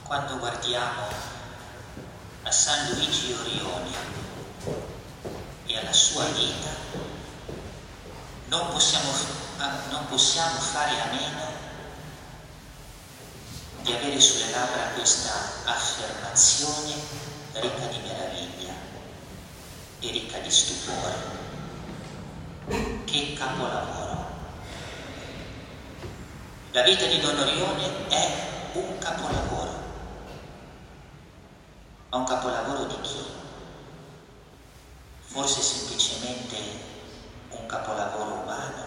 quando guardiamo a San Luigi Orione e alla sua vita, non possiamo fare a meno di avere sulle labbra questa affermazione ricca di meraviglia e ricca di stupore. Che capolavoro! La vita di Don Orione è un capolavoro. Ma un capolavoro di chi? Forse semplicemente un capolavoro umano?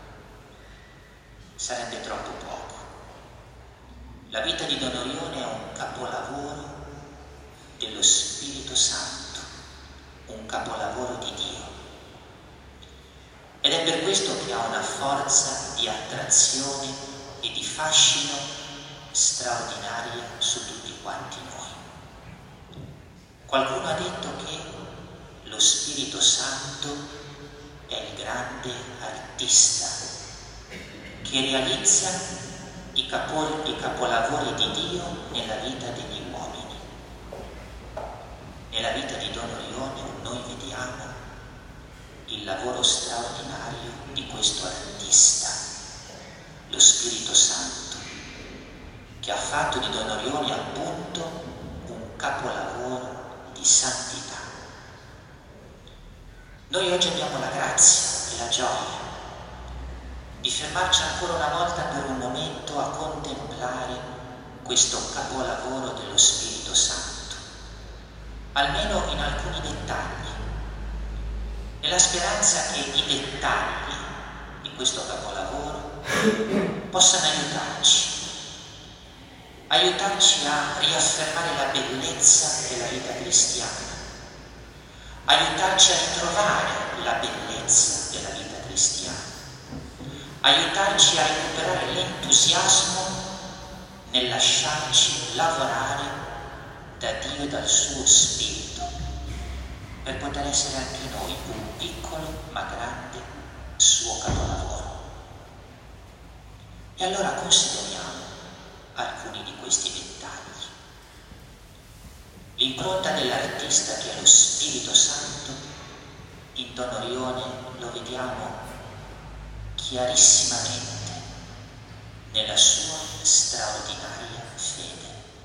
Sarebbe troppo poco. La vita di Don Orione è un capolavoro dello Spirito Santo, un capolavoro di Dio. Ed è per questo che ha una forza di attrazione e di fascino straordinaria su tutti quanti noi. Qualcuno ha detto che lo Spirito Santo è il grande artista che realizza i capolavori di Dio nella vita degli uomini. Nella vita di Don Orione noi vediamo il lavoro straordinario di questo artista, lo Spirito Santo, che ha fatto di Don Orione appunto un capolavoro di santità. Noi oggi abbiamo la grazia e la gioia di fermarci ancora una volta per un momento a contemplare questo capolavoro dello Spirito Santo, almeno in alcuni dettagli, nella speranza che i dettagli di questo capolavoro possano aiutarci a riaffermare la bellezza della vita cristiana, aiutarci a ritrovare la bellezza della vita cristiana, aiutarci a recuperare l'entusiasmo nel lasciarci lavorare da Dio e dal suo Spirito, per poter essere anche noi un piccolo ma grande suo capolavoro. E allora consideriamo alcuni di questi dettagli. L'impronta dell'artista, che è lo Spirito Santo, in Don Orione lo vediamo chiarissimamente nella sua straordinaria fede.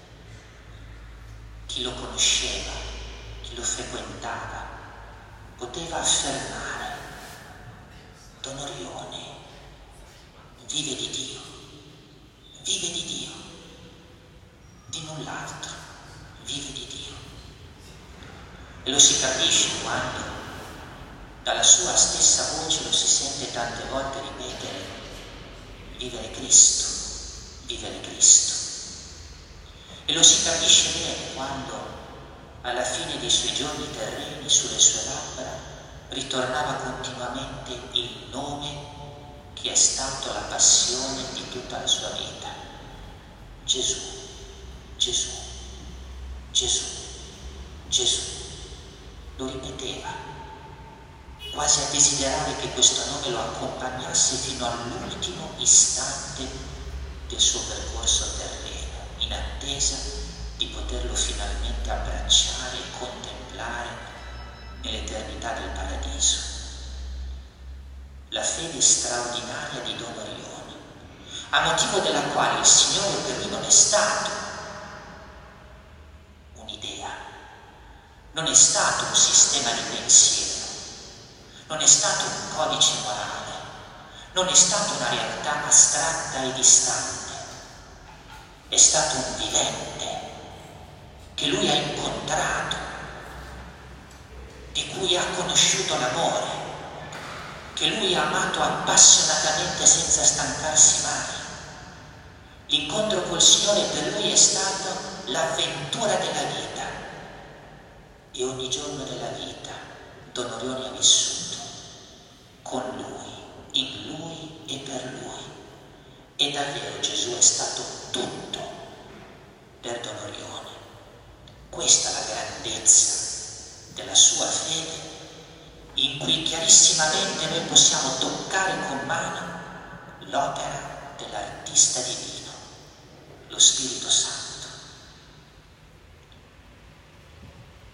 Chi lo conosceva, chi lo frequentava, poteva affermare: Don Orione vive di Dio, di null'altro, vive di Dio. E lo si capisce quando dalla sua stessa voce lo si sente tante volte ripetere: vivere Cristo, vivere Cristo. E lo si capisce bene quando alla fine dei suoi giorni terreni sulle sue labbra ritornava continuamente il nome che è stato la passione di tutta la sua vita: Gesù, Gesù, Gesù, Gesù. Lo ripeteva, quasi a desiderare che questo nome lo accompagnasse fino all'ultimo istante del suo percorso terreno, in attesa di poterlo finalmente abbracciare e contemplare nell'eternità del paradiso. La fede straordinaria di Don Orione, a motivo della quale il Signore per lui non è stato un'idea, non è stato un sistema di pensiero, non è stato un codice morale, non è stata una realtà astratta e distante, è stato un vivente che lui ha incontrato, di cui ha conosciuto l'amore, che lui ha amato appassionatamente senza stancarsi mai. L'incontro col Signore per lui è stato l'avventura della vita, e ogni giorno della vita Don Orione ha vissuto con lui, in lui e per lui. E davvero Gesù è stato tutto per Don Orione. Questa è la grandezza della sua fede, in cui chiarissimamente noi possiamo toccare con mano l'opera dell'artista divino, lo Spirito Santo,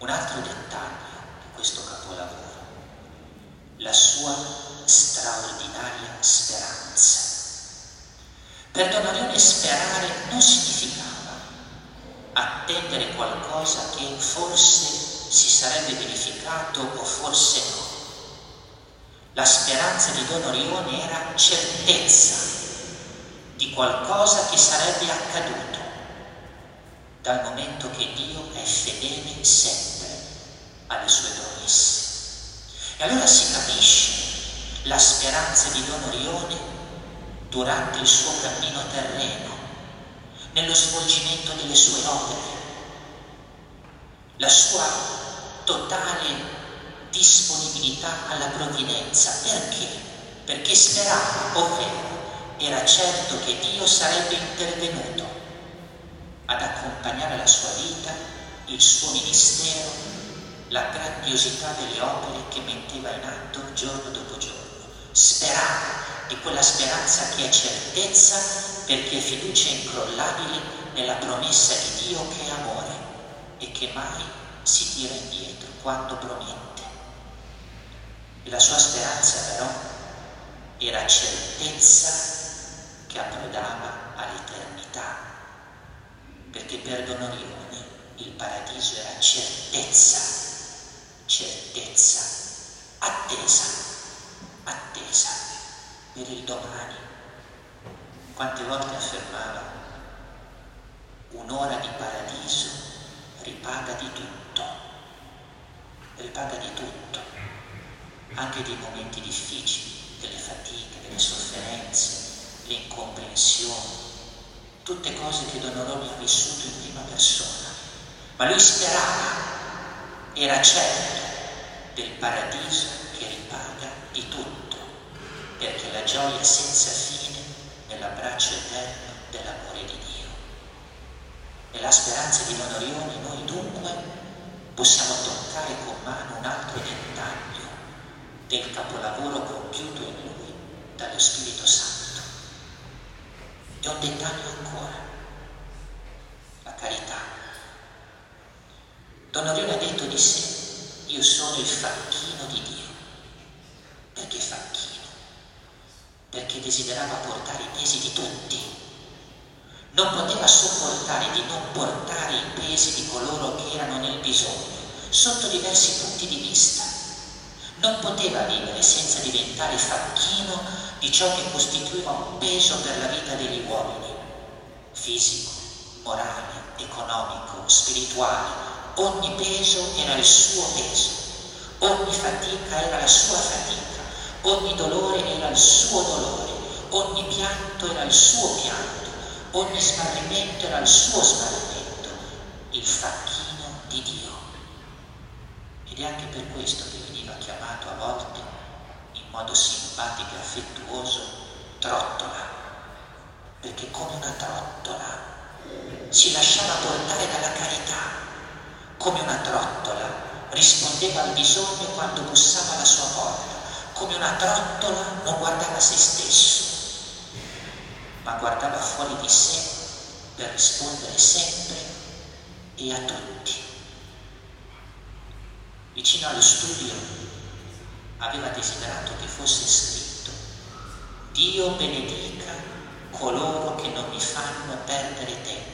Un altro dettaglio di questo capolavoro, la sua straordinaria speranza. Per Don Orione sperare non significava attendere qualcosa che forse si sarebbe verificato o forse no. La speranza di Don Orione era certezza di qualcosa che sarebbe accaduto, dal momento che Dio è fedele sempre alle sue promesse. E allora si capisce la speranza di Don Orione durante il suo cammino terreno, nello svolgimento delle sue opere, la sua totale disponibilità alla provvidenza. Perché? Perché sperava, ovvero era certo che Dio sarebbe intervenuto ad accompagnare la sua vita, il suo ministero, la grandiosità delle opere che metteva in atto giorno dopo giorno. Sperava di quella speranza che è certezza, perché è fiducia incrollabile nella promessa di Dio che è amore e che mai si tira indietro quando promette. E la sua speranza però era certezza che approdava all'eternità, perché per Don Orione il paradiso era certezza, certezza, attesa, attesa per il domani. Quante volte affermava: un'ora di paradiso ripaga di tutto, ripaga di tutto, anche dei momenti difficili, delle fatiche, delle sofferenze, le incomprensioni, tutte cose che Don Orione ha vissuto in prima persona. Ma lui sperava, era certo del paradiso che ripaga di tutto, perché la gioia senza fine nell'abbraccio eterno dell'amore di Dio. E la speranza di Don Orione noi dunque possiamo toccare con mano un altro dettaglio del capolavoro compiuto in lui dallo Spirito Santo. E un dettaglio ancora, la carità. Don Orione ha detto di sé: io sono il facchino di Dio. Perché facchino? Perché desiderava portare i pesi di tutti. Non poteva sopportare di non portare i pesi di coloro che erano nel bisogno, sotto diversi punti di vista. Non poteva vivere senza diventare facchino di ciò che costituiva un peso per la vita degli uomini, fisico, morale, economico, spirituale. Ogni peso era il suo peso, ogni fatica era la sua fatica, ogni dolore era il suo dolore, ogni pianto era il suo pianto, ogni smarrimento era il suo smarrimento, il facchino di Dio. Ed è anche per questo che veniva chiamato a volte, in modo simpatico e affettuoso, trottola, perché come una trottola si lasciava portare dalla carità, come una trottola rispondeva al bisogno quando bussava alla sua porta, come una trottola non guardava se stesso, ma guardava fuori di sé per rispondere sempre e a tutti. Vicino allo studio aveva desiderato che fosse scritto: Dio benedica coloro che non mi fanno perdere tempo.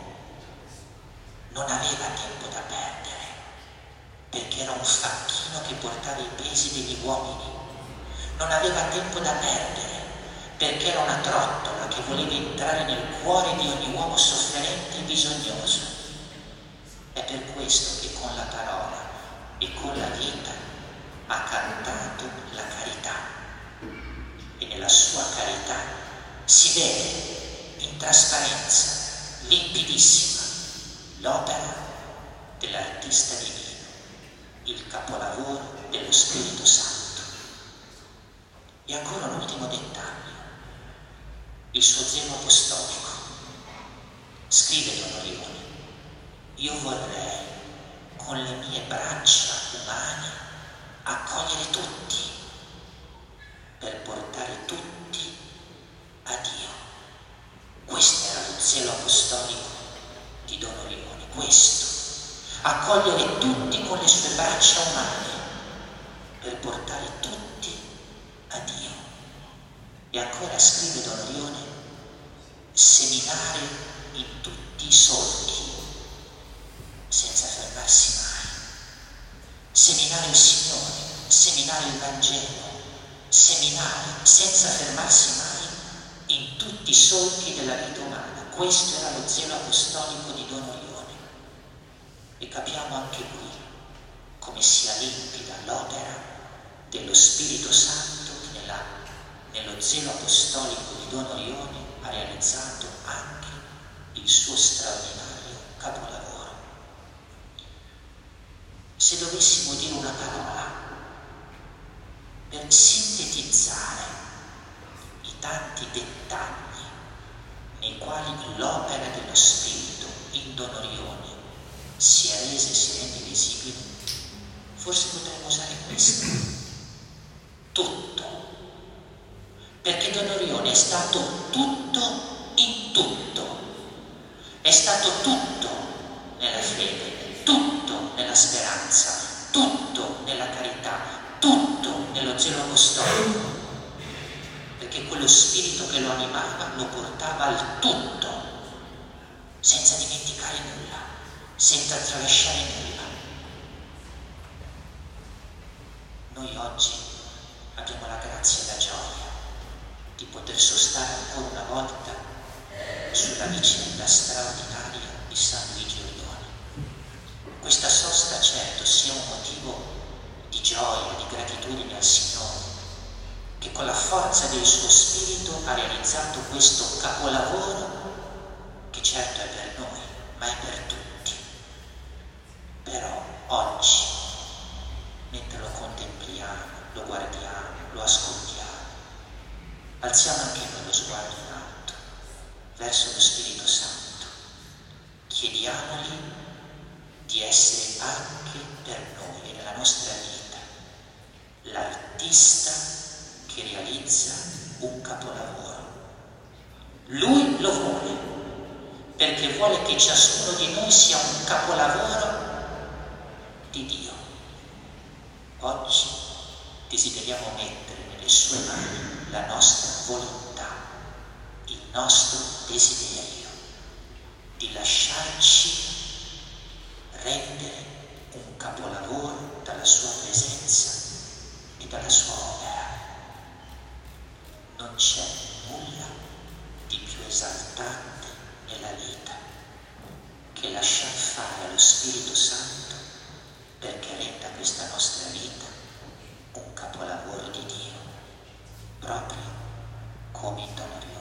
Non aveva tempo da perdere, perché era un facchino che portava i pesi degli uomini. Non aveva tempo da perdere, perché era una trottola che voleva entrare nel cuore di ogni uomo sofferente e bisognoso. È per questo che con la parola e con la vita ha cantato la carità. E nella sua carità si vede in trasparenza, limpidissima, l'opera dell'artista divino, il capolavoro dello Spirito Santo. E ancora un ultimo dettaglio, il suo zelo apostolico. Scrive Don Orione: io vorrei con le mie braccia umane accogliere tutti, per portare tutti a Dio. Questo era lo zelo apostolico di Don Orione, questo. accogliere tutti con le sue braccia umane per portare tutti a Dio. E ancora scrive Don Orione, seminare in tutti i solchi, senza fermarsi mai. Seminare il Signore, seminare il Vangelo, seminare senza fermarsi mai in tutti i solchi della vita umana. Questo era lo zelo apostolico di Don Orione. E capiamo anche qui come sia limpida l'opera dello Spirito Santo che nello zelo apostolico di Don Orione ha realizzato anche il suo straordinario capolavoro. Se dovessimo dire una parola per sintetizzare i tanti dettagli nei quali l'opera dello Spirito in Don Orione si è resa e si rende visibile, forse potremmo usare questo: tutto. Perché Don Orione è stato tutto in tutto. È stato tutto nella fede, tutto nella speranza, tutto nella carità, tutto nello zelo apostolico. Perché quello spirito che lo animava lo portava al tutto, senza dimenticare nulla, senza tralasciare nulla. Noi oggi abbiamo la grazia e la gioia di poter sostare ancora una volta sulla vicenda straordinaria di San Luigi Orione. Questa sosta certo sia un motivo di gioia, di gratitudine al Signore, che con la forza del suo spirito ha realizzato questo capolavoro che certo è per noi, ma è per tutti. Però oggi, mentre lo contempliamo, lo guardiamo, lo ascoltiamo, alziamo anche noi lo sguardo in alto verso lo Spirito Santo. Chiediamogli di essere anche per noi e nella nostra vita l'artista che realizza un capolavoro. Lui lo vuole, perché vuole che ciascuno di noi sia un capolavoro di Dio. Oggi desideriamo mettere nelle sue mani la nostra volontà, il nostro desiderio di lasciarci rendere un capolavoro dalla sua presenza e dalla sua opera. Non c'è nulla di più esaltante nella vita che lasciar fare allo Spirito Santo perché renda questa nostra vita un capolavoro di Dio, proprio come in Don Orione.